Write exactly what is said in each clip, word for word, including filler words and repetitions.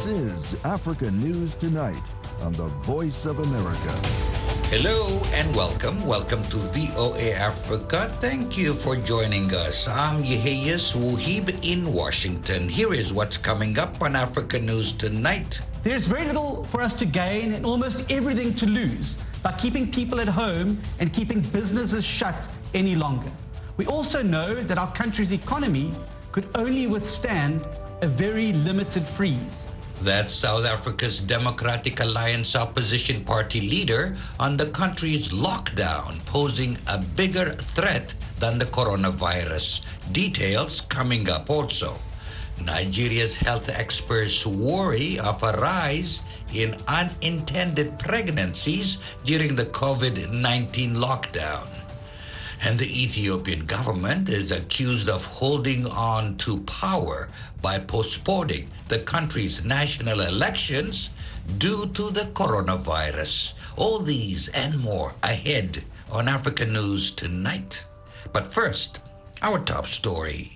This is Africa News Tonight on the Voice of America. Hello and welcome. Welcome to V O A Africa. Thank you for joining us. I'm Yeheyes Wuhib in Washington. Here is what's coming up on Africa News Tonight. There's very little for us to gain and almost everything to lose by keeping people at home and keeping businesses shut any longer. We also know that our country's economy could only withstand a very limited freeze. That's South Africa's Democratic Alliance opposition party leader on the country's lockdown, posing a bigger threat than the coronavirus. Details coming up also. Nigeria's health experts worry of a rise in unintended pregnancies during the COVID nineteen lockdown. And the Ethiopian government is accused of holding on to power by postponing the country's national elections due to the coronavirus. All these and more ahead on Africa News Tonight. But first, our top story.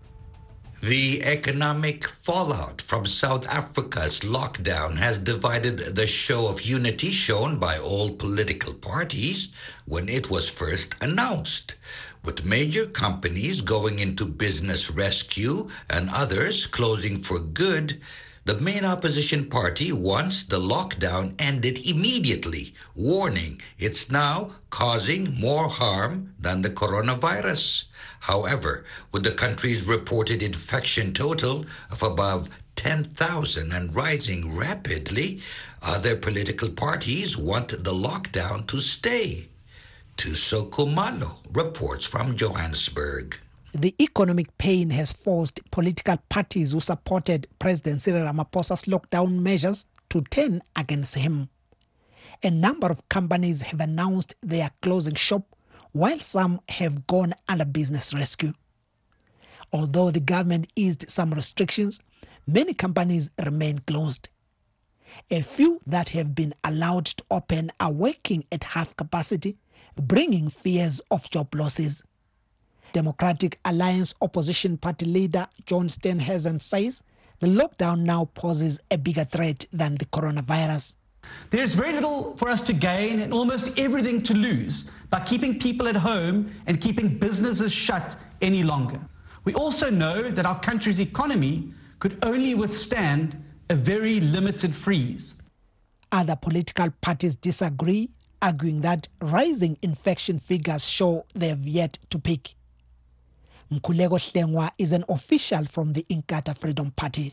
The economic fallout from South Africa's lockdown has divided the show of unity shown by all political parties when it was first announced, with major companies going into business rescue and others closing for good. The main opposition party wants the lockdown ended immediately, warning it's now causing more harm than the coronavirus. However, with the country's reported infection total of above ten thousand and rising rapidly, other political parties want the lockdown to stay. Tuso Kumalo reports from Johannesburg. The economic pain has forced political parties who supported President Cyril Ramaphosa's lockdown measures to turn against him. A number of companies have announced they are closing shop, while some have gone under business rescue. Although the government eased some restrictions, many companies remain closed. A few that have been allowed to open are working at half capacity, bringing fears of job losses. Democratic Alliance opposition party leader John Steenhuisen says the lockdown now poses a bigger threat than the coronavirus. There's very little for us to gain and almost everything to lose by keeping people at home and keeping businesses shut any longer. We also know that our country's economy could only withstand a very limited freeze. Other political parties disagree, arguing that rising infection figures show they have yet to peak. Nkulego Hlengwa is an official from the Inkatha Freedom Party.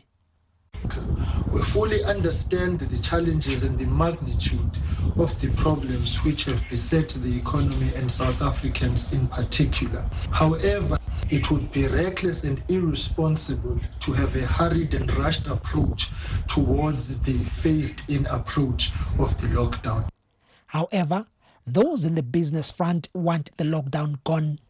We fully understand the challenges and the magnitude of the problems which have beset the economy and South Africans in particular. However, it would be reckless and irresponsible to have a hurried and rushed approach towards the phased-in approach of the lockdown. However, those in the business front want the lockdown gone.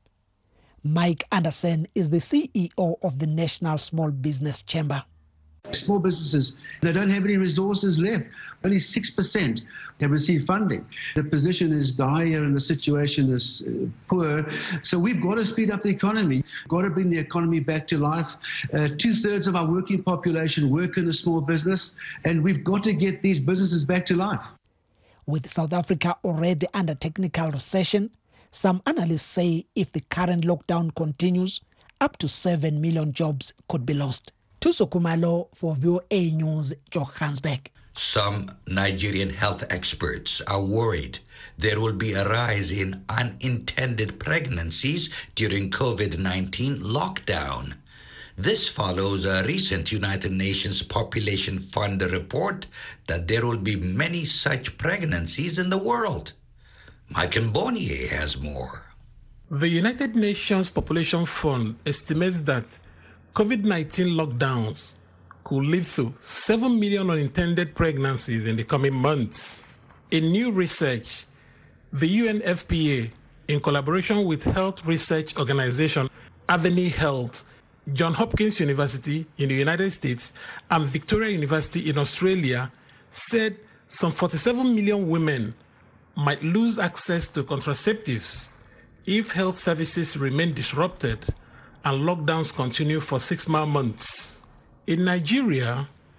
Mike Anderson is the C E O of the National Small Business Chamber. Small businesses, they don't have any resources left. Only six percent have received funding. The position is dire and the situation is uh, poor. So we've got to speed up the economy, got to bring the economy back to life. Uh, two-thirds of our working population work in a small business, and we've got to get these businesses back to life. With South Africa already under technical recession, some analysts say if the current lockdown continues, up to seven million jobs could be lost. Tuso Kumalo for V O A News, Johannesburg. Some Nigerian health experts are worried there will be a rise in unintended pregnancies during COVID nineteen lockdown. This follows a recent United Nations Population Fund report that there will be many such pregnancies in the world. Mike Mbonye has more. The United Nations Population Fund estimates that COVID nineteen lockdowns could lead to seven million unintended pregnancies in the coming months. In new research, the U N F P A, in collaboration with health research organization Avenue Health, Johns Hopkins University in the United States, and Victoria University in Australia, said some forty-seven million women might lose access to contraceptives if health services remain disrupted and lockdowns continue for six more months. In Nigeria,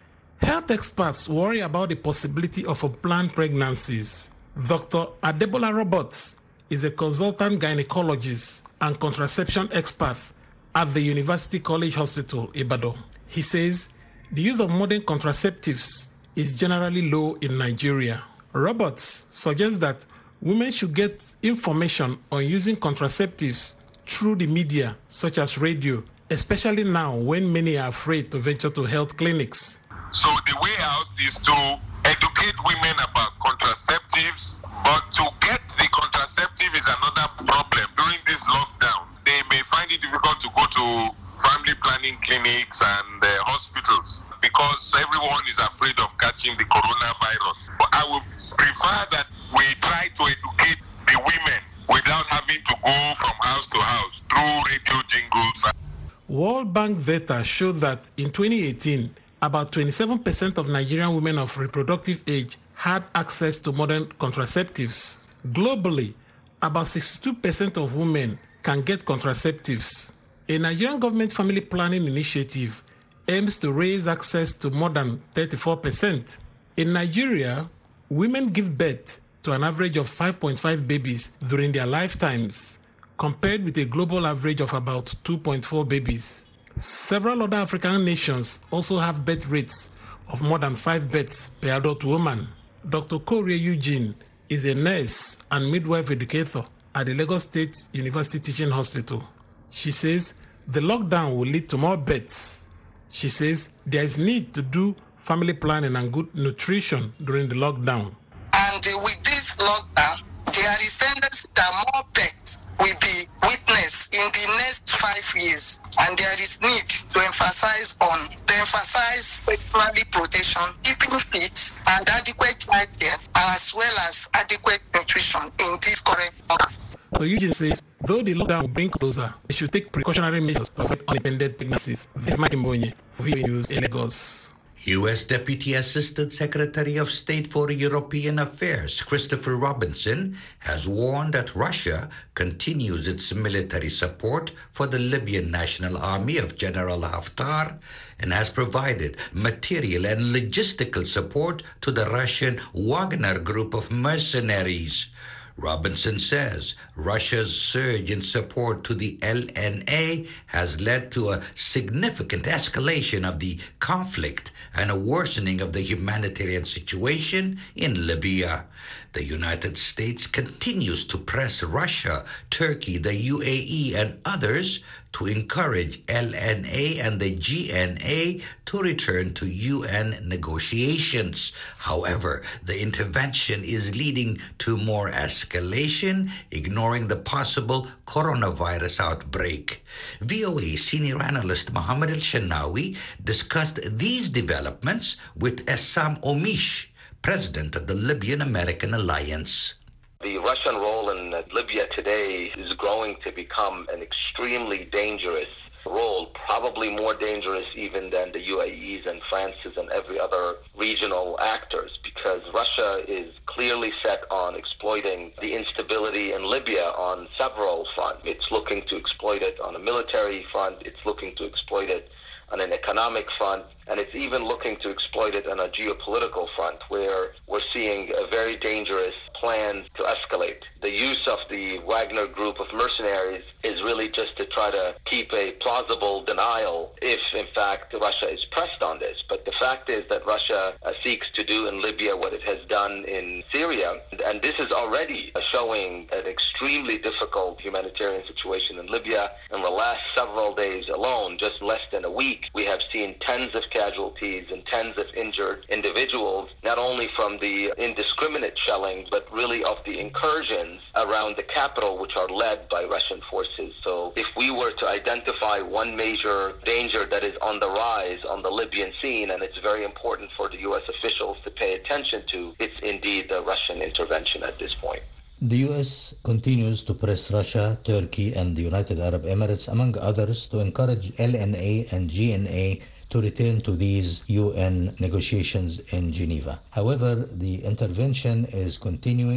Health experts worry about the possibility of unplanned pregnancies. Doctor Adebola Roberts is a consultant gynecologist and contraception expert at the University College Hospital, Ibadan. He says the use of modern contraceptives is generally low in Nigeria. Roberts suggests that women should get information on using contraceptives through the media, such as radio, especially now when many are afraid to venture to health clinics. So the way out is to educate women about contraceptives, but to get the contraceptive is another problem. During this lockdown, they may find it difficult to go to family planning clinics and uh, hospitals because everyone is afraid of catching the coronavirus. But I would prefer that we try to educate the women without having to go from house to house through radio jingles. World Bank data showed that in twenty eighteen, about twenty-seven percent of Nigerian women of reproductive age had access to modern contraceptives. Globally, about sixty-two percent of women can get contraceptives. A Nigerian government family planning initiative aims to raise access to more than thirty-four percent. In Nigeria, women give birth to an average of five point five babies during their lifetimes, compared with a global average of about two point four babies. Several other African nations also have birth rates of more than five births per adult woman. Doctor Korea Eugene is a nurse and midwife educator at the Lagos State University Teaching Hospital. She says the lockdown will lead to more births. She says there is need to do family planning and good nutrition during the lockdown. And uh, with this lockdown, there is tendency that more births will be witnessed in the next five years. And there is need to emphasize on, to emphasize family protection, keeping fit and adequate childcare, as well as adequate nutrition in this current moment. So Eugene says, though the lockdown will bring closer, they should take precautionary measures to avoid unintended pregnancies. This is Mike Mbonye for V O A News in Lagos. U S Deputy Assistant Secretary of State for European Affairs Christopher Robinson has warned that Russia continues its military support for the Libyan National Army of General Haftar and has provided material and logistical support to the Russian Wagner group of mercenaries. Robinson says Russia's surge in support to the L N A has led to a significant escalation of the conflict and a worsening of the humanitarian situation in Libya. The United States continues to press Russia, Turkey, the U A E, and others to encourage L N A and the G N A to return to U N negotiations. However, the intervention is leading to more escalation, ignoring the possible coronavirus outbreak. V O A senior analyst Mohammed El-Shanawi discussed these developments with Essam Omish, president of the Libyan American Alliance. The Russian role in Libya today is growing to become an extremely dangerous role, probably more dangerous even than the U A Es and France's and every other regional actors, because Russia is clearly set on exploiting the instability in Libya on several fronts. It's looking to exploit it on a military front, it's looking to exploit it on an economic front, and it's even looking to exploit it on a geopolitical front, where we're seeing a very dangerous plan to escalate. The use of the Wagner group of mercenaries is really just to try to keep a plausible denial if, in fact, Russia is pressed on this. But the fact is that Russia uh, seeks to do in Libya what it has done in Syria, and this is already uh, showing an extremely difficult humanitarian situation in Libya. In the last several days alone, just less than a week, we have seen tens of casualties and tens of injured individuals, not only from the indiscriminate shelling, but really of the incursions around the capital, which are led by Russian forces. So if we were to identify one major danger that is on the rise on the Libyan scene, and it's very important for the U S officials to pay attention to, it's indeed the Russian intervention at this point. The U S continues to press Russia, Turkey, and the United Arab Emirates, among others, to encourage L N A and G N A to return to these U N negotiations in Geneva. However, the intervention is continuing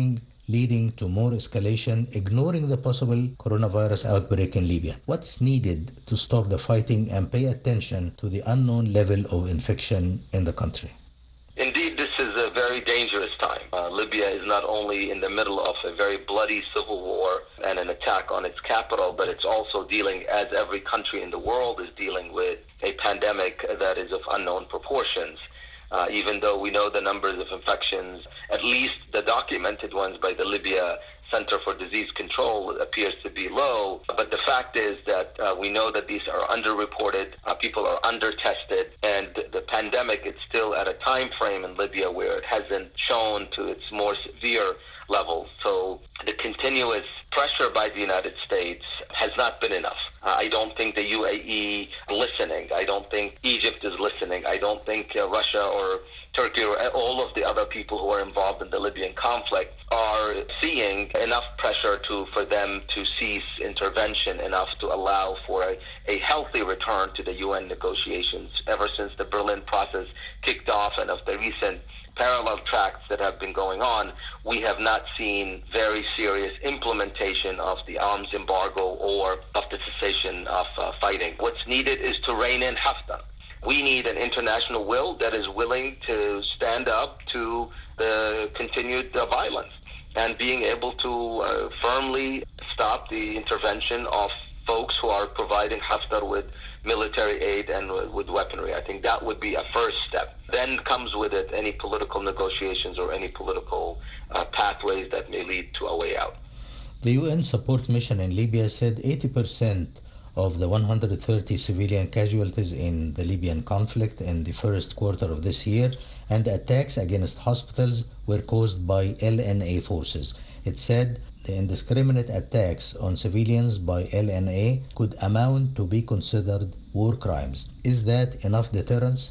leading to more escalation, ignoring the possible coronavirus outbreak in Libya. What's needed to stop the fighting and pay attention to the unknown level of infection in the country? Indeed, this is a very dangerous time. Uh, Libya is not only in the middle of a very bloody civil war and an attack on its capital, but it's also dealing, as every country in the world is dealing with, a pandemic that is of unknown proportions. Uh, even though we know the numbers of infections, at least the documented ones by the Libya Center for Disease Control, appears to be low. But the fact is that uh, we know that these are underreported, uh, people are under-tested, and the pandemic is still at a time frame in Libya where it hasn't shown to its more severe levels. So the continuous pressure by the United States has not been enough. Uh, I don't think the U A E is listening. I don't think Egypt is listening. I don't think uh, Russia or Turkey or all of the other people who are involved in the Libyan conflict are seeing enough pressure to for them to cease intervention, enough to allow for a, a healthy return to the U N negotiations. Ever since the Berlin process kicked off and of the recent parallel tracks that have been going on, we have not seen very serious implementation of the arms embargo or of the cessation of uh, fighting. What's needed is to rein in Haftar. We need an international will that is willing to stand up to the continued uh, violence and being able to uh, firmly stop the intervention of folks who are providing Haftar with military aid and with weaponry. I think that would be a first step. Then comes with it any political negotiations or any political uh, pathways that may lead to a way out. The U N support mission in Libya said eighty percent of the one hundred thirty civilian casualties in the Libyan conflict in the first quarter of this year and attacks against hospitals were caused by L N A forces. It said the indiscriminate attacks on civilians by L N A could amount to be considered war crimes. Is that enough deterrence?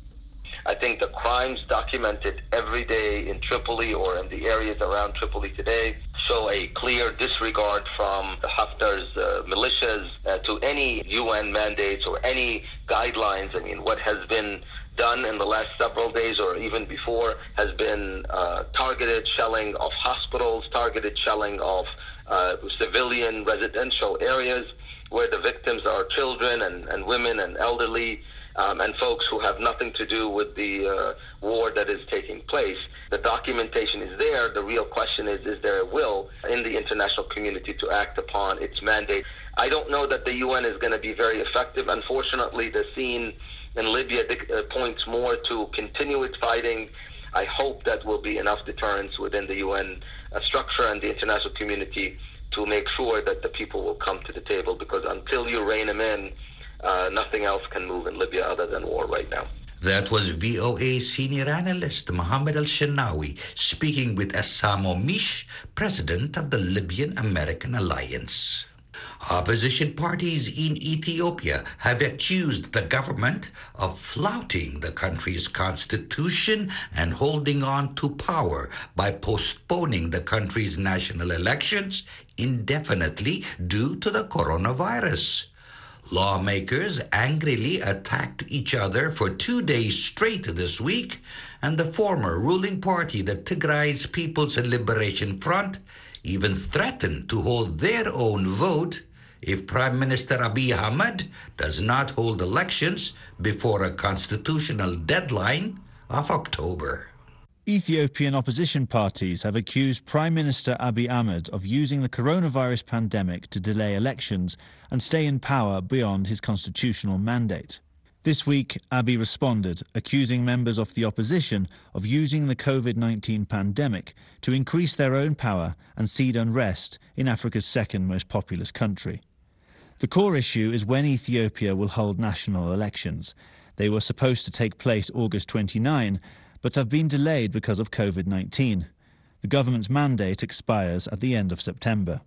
I think the crimes documented every day in Tripoli or in the areas around Tripoli today show a clear disregard from the Haftar's uh, militias uh, to any U N mandates or any guidelines. I mean, what has been done in the last several days or even before has been uh, targeted shelling of hospitals, targeted shelling of uh, civilian residential areas where the victims are children and, and women and elderly um, and folks who have nothing to do with the uh, war that is taking place. The documentation is there. The real question is, is there a will in the international community to act upon its mandate? I don't know that the U N is going to be very effective. Unfortunately, the scene in Libya uh, points more to continued fighting. I hope that will be enough deterrence within the U N uh, structure and the international community to make sure that the people will come to the table, because until you rein them in, uh, nothing else can move in Libya other than war right now. That was V O A senior analyst Mohammed Al-Shenawi speaking with Assamo Mish, president of the Libyan American Alliance. Opposition parties in Ethiopia have accused the government of flouting the country's constitution and holding on to power by postponing the country's national elections indefinitely due to the coronavirus. Lawmakers angrily attacked each other for two days straight this week, and the former ruling party, the Tigray's People's Liberation Front, even threatened to hold their own vote if Prime Minister Abiy Ahmed does not hold elections before a constitutional deadline of October. Ethiopian opposition parties have accused Prime Minister Abiy Ahmed of using the coronavirus pandemic to delay elections and stay in power beyond his constitutional mandate. This week, Abiy responded, accusing members of the opposition of using the COVID nineteen pandemic to increase their own power and seed unrest in Africa's second most populous country. The core issue is when Ethiopia will hold national elections. They were supposed to take place August twenty-ninth, but have been delayed because of COVID nineteen. The government's mandate expires at the end of September.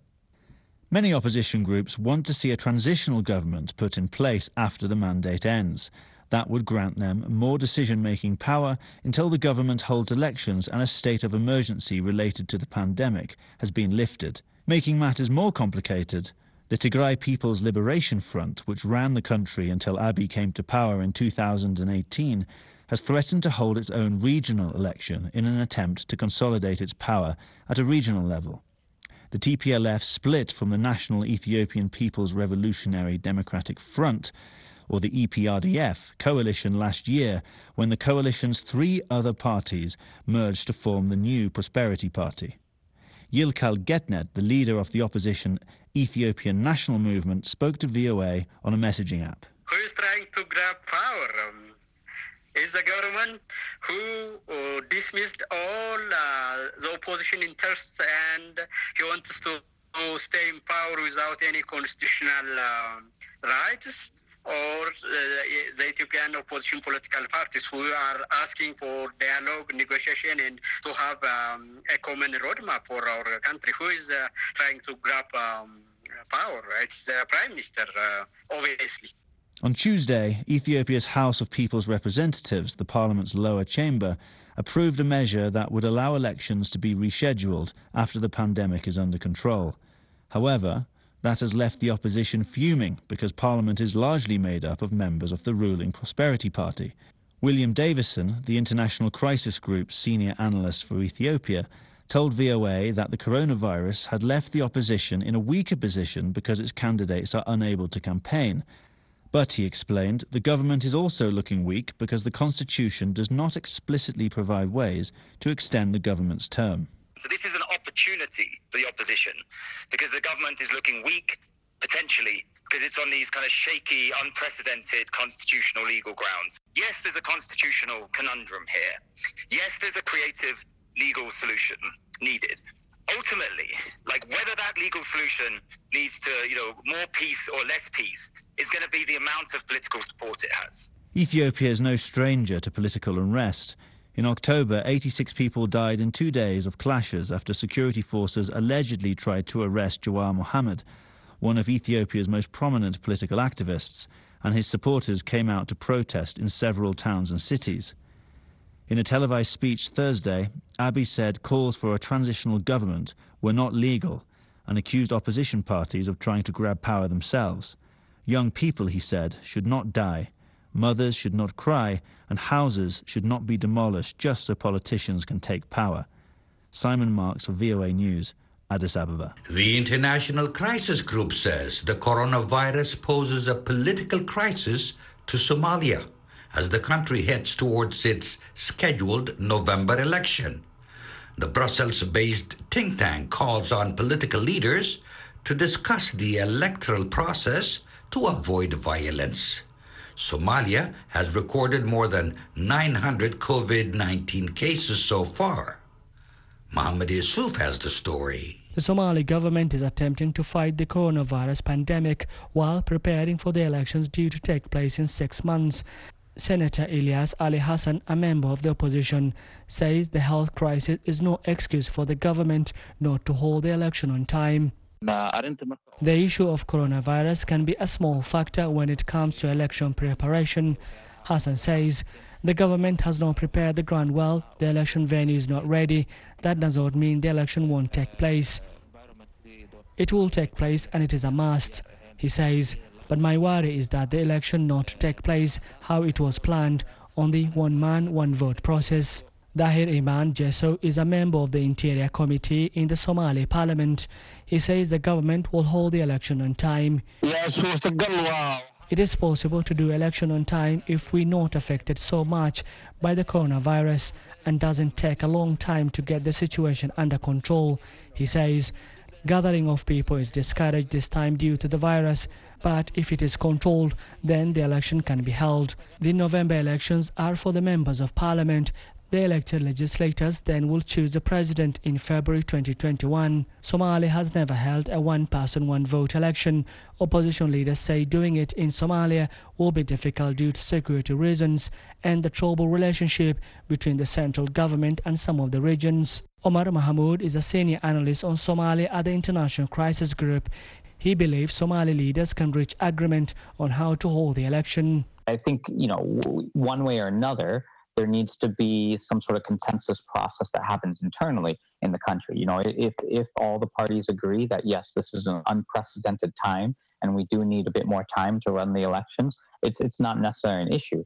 Many opposition groups want to see a transitional government put in place after the mandate ends. That would grant them more decision-making power until the government holds elections and a state of emergency related to the pandemic has been lifted. Making matters more complicated, the Tigray People's Liberation Front, which ran the country until Abiy came to power in two thousand eighteen, has threatened to hold its own regional election in an attempt to consolidate its power at a regional level. The T P L F split from the National Ethiopian People's Revolutionary Democratic Front, or the E P R D F, coalition last year, when the coalition's three other parties merged to form the new Prosperity Party. Yilkal Getnet, the leader of the opposition Ethiopian National Movement, spoke to V O A on a messaging app. Who is trying to grab power? Um, is the government who uh, dismissed all uh, the opposition interests, and he wants to, to stay in power without any constitutional uh, rights? Or uh, the Ethiopian opposition political parties who are asking for dialogue, negotiation, and to have um, a common roadmap for our country. Who is uh, trying to grab um, power? It's the Prime Minister, uh, obviously. On Tuesday, Ethiopia's House of People's Representatives, the parliament's lower chamber, approved a measure that would allow elections to be rescheduled after the pandemic is under control. However, that has left the opposition fuming because Parliament is largely made up of members of the ruling Prosperity Party. William Davison, the International Crisis Group's senior analyst for Ethiopia, told V O A that the coronavirus had left the opposition in a weaker position because its candidates are unable to campaign. But, he explained, the government is also looking weak because the constitution does not explicitly provide ways to extend the government's term. So this is an opportunity for the opposition because the government is looking weak, potentially, because it's on these kind of shaky, unprecedented constitutional legal grounds. Yes, there's a constitutional conundrum here. Yes, there's a creative legal solution needed. Ultimately, like whether that legal solution leads to, you know, more peace or less peace is going to be the amount of political support it has. Ethiopia is no stranger to political unrest. In October, eighty-six people died in two days of clashes after security forces allegedly tried to arrest Jawar Mohammed, one of Ethiopia's most prominent political activists, and his supporters came out to protest in several towns and cities. In a televised speech Thursday, Abiy said calls for a transitional government were not legal and accused opposition parties of trying to grab power themselves. Young people, he said, should not die. Mothers should not cry, and houses should not be demolished just so politicians can take power. Simon Marks for V O A News, Addis Ababa. The International Crisis Group says the coronavirus poses a political crisis to Somalia as the country heads towards its scheduled November election. The Brussels-based think tank calls on political leaders to discuss the electoral process to avoid violence. Somalia has recorded more than nine hundred COVID nineteen cases so far. Mohammed Yusuf has the story. The Somali government is attempting to fight the coronavirus pandemic while preparing for the elections due to take place in six months. Senator Ilyas Ali Hassan, a member of the opposition, says the health crisis is no excuse for the government not to hold the election on time. The issue of coronavirus can be a small factor when it comes to election preparation. Hassan says the government has not prepared the ground well, the election venue is not ready. That does not mean the election won't take place. It will take place and it is a must, he says. But my worry is that the election not take place how it was planned on the one-man, one-vote process. Dahir Iman Jesso is a member of the Interior Committee in the Somali Parliament. He says the government will hold the election on time. It is possible to do election on time if we're not affected so much by the coronavirus and doesn't take a long time to get the situation under control, he says. Gathering of people is discouraged this time due to the virus, but if it is controlled, then the election can be held. The November elections are for the members of parliament. The elected legislators then will choose the president in February twenty twenty-one. Somalia has never held a one-person, one-vote election. Opposition leaders say doing it in Somalia will be difficult due to security reasons and the troubled relationship between the central government and some of the regions. Omar Mahmoud is a senior analyst on Somalia at the International Crisis Group. He believes Somali leaders can reach agreement on how to hold the election. I think, you know, one way or another, there needs to be some sort of consensus process that happens internally in the country. You know, if if all the parties agree that, yes, this is an unprecedented time and we do need a bit more time to run the elections, it's it's not necessarily an issue.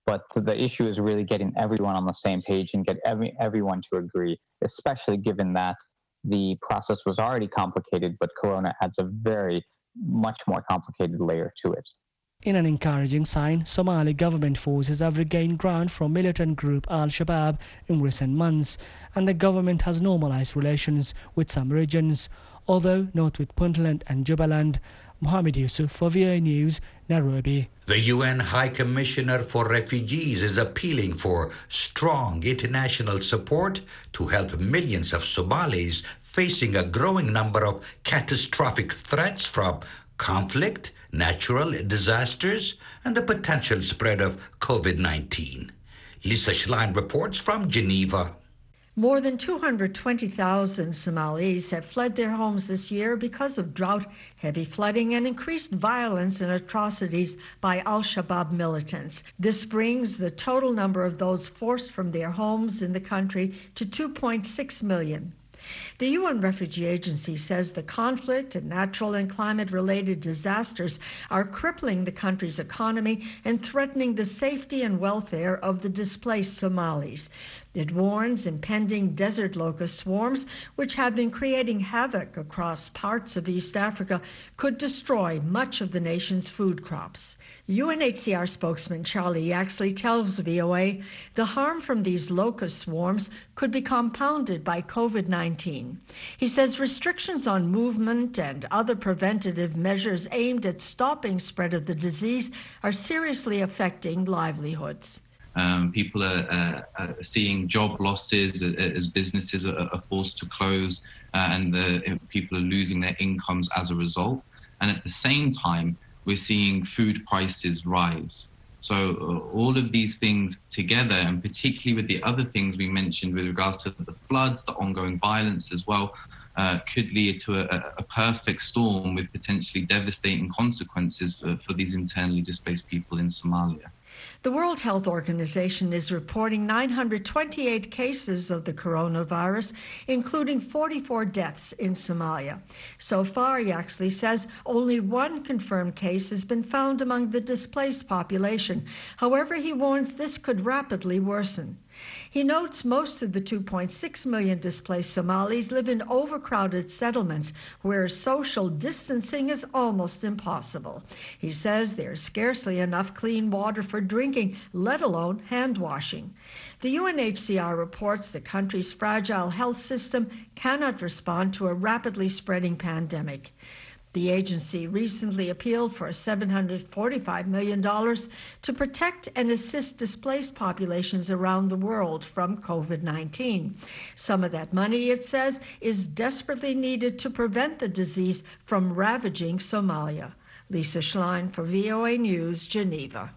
But the issue is really getting everyone on the same page and get every, everyone to agree, especially given that the process was already complicated, but Corona adds a very much more complicated layer to it. In an encouraging sign, Somali government forces have regained ground from militant group Al-Shabaab in recent months, and the government has normalized relations with some regions, although not with Puntland and Jubaland. Mohammed Yusuf for V O A News, Nairobi. The U N High Commissioner for Refugees is appealing for strong international support to help millions of Somalis facing a growing number of catastrophic threats from conflict, natural disasters, and the potential spread of COVID nineteen. Lisa Schlein reports from Geneva. More than two hundred twenty thousand Somalis have fled their homes this year because of drought, heavy flooding, and increased violence and atrocities by Al-Shabaab militants. This brings the total number of those forced from their homes in the country to two point six million. The U N Refugee Agency says the conflict and natural and climate-related disasters are crippling the country's economy and threatening the safety and welfare of the displaced Somalis. It warns impending desert locust swarms, which have been creating havoc across parts of East Africa, could destroy much of the nation's food crops. U N H C R spokesman Charlie Yaxley tells V O A the harm from these locust swarms could be compounded by COVID nineteen. He says restrictions on movement and other preventative measures aimed at stopping spread of the disease are seriously affecting livelihoods. Um, people are, uh, are seeing job losses as businesses are, are forced to close, uh, and the, people are losing their incomes as a result. And at the same time, we're seeing food prices rise. So uh, all of these things together, and particularly with the other things we mentioned with regards to the floods, the ongoing violence as well, uh, could lead to a, a perfect storm with potentially devastating consequences for, for these internally displaced people in Somalia. The World Health Organization is reporting nine hundred twenty-eight cases of the coronavirus, including forty-four deaths in Somalia. So far, Yaxley says, only one confirmed case has been found among the displaced population. However, he warns this could rapidly worsen. He notes most of the two point six million displaced Somalis live in overcrowded settlements where social distancing is almost impossible. He says there's scarcely enough clean water for drinking, let alone hand washing. The U N H C R reports the country's fragile health system cannot respond to a rapidly spreading pandemic. The agency recently appealed for seven hundred forty-five million dollars to protect and assist displaced populations around the world from COVID nineteen. Some of that money, it says, is desperately needed to prevent the disease from ravaging Somalia. Lisa Schlein for V O A News, Geneva.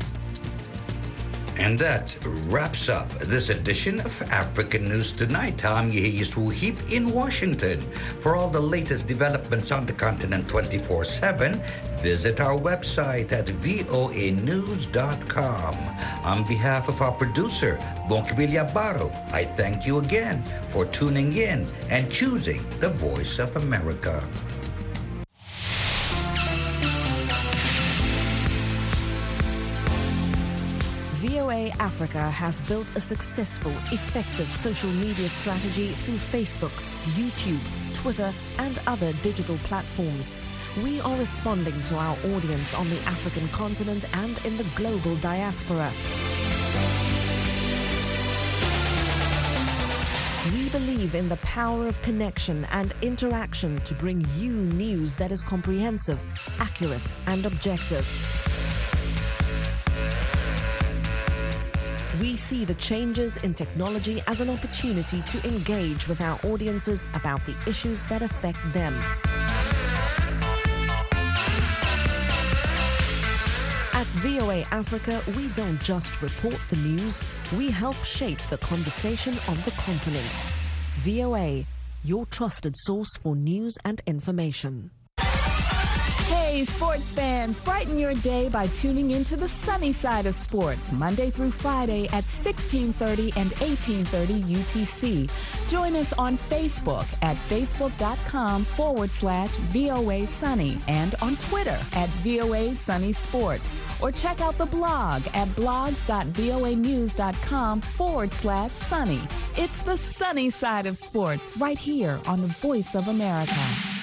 And that wraps up this edition of African News Tonight. I'm Yehi Yisruhib in Washington. For all the latest developments on the continent twenty-four seven, visit our website at V O A news dot com. On behalf of our producer, Bonkibilia Baro, I thank you again for tuning in and choosing the Voice of America. V O A Africa has built a successful, effective social media strategy through Facebook, YouTube, Twitter, and other digital platforms. We are responding to our audience on the African continent and in the global diaspora. We believe in the power of connection and interaction to bring you news that is comprehensive, accurate, and objective. We see the changes in technology as an opportunity to engage with our audiences about the issues that affect them. At V O A Africa, we don't just report the news, we help shape the conversation on the continent. V O A, your trusted source for news and information. Hey! Hey, sports fans, brighten your day by tuning into the sunny side of sports, Monday through Friday at sixteen thirty and eighteen thirty U T C. Join us on Facebook at facebook.com forward slash VOA Sunny and on Twitter at VOA Sunny Sports. Or check out the blog at blogs.voanews.com forward slash sunny. It's the sunny side of sports right here on the Voice of America.